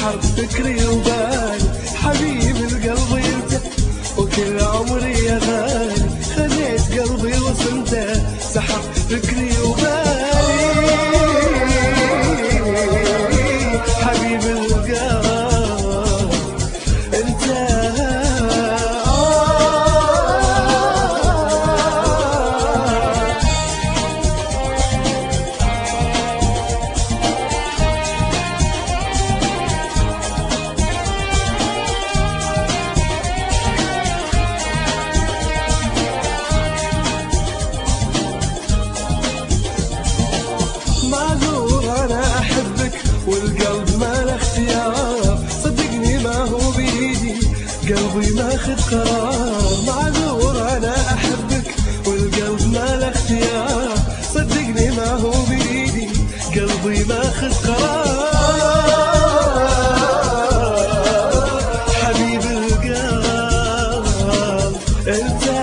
سحرت فكري وبالي. حبيب القلب انت وكل عمري يا غالي، خليت قلبي وصلته سحرت فكري وبالي. حبيب القلب انت والقلب ما له اختيار. صدقني ما هو بيدي قلبي ماخذ قرار. معذور انا احبك والقلب ما له اختيار. صدقني ما هو بيدي قلبي ماخذ قرار. حبيب القلب انت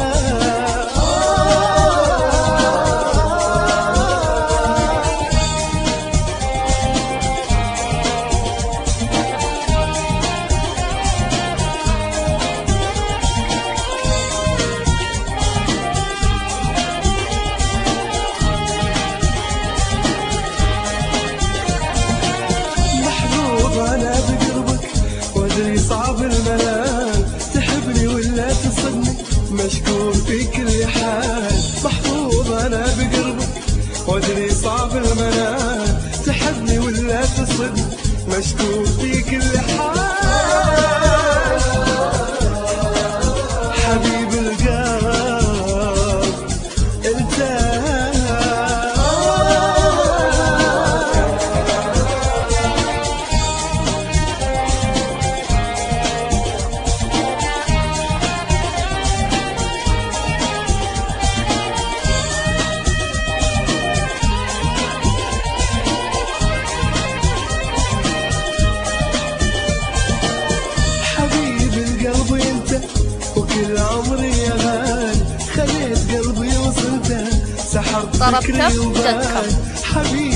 صعب المنال. تحبني ولا تصدني مشكور في كل حال. محظوظ انا بقربك وادري صعب المنال. تحبني ولا تصدني مشكور في كل حال. حبيب القلب انت وكل عمري يا غالي. خليت قلبي وصلته سحرت فكري وبالي.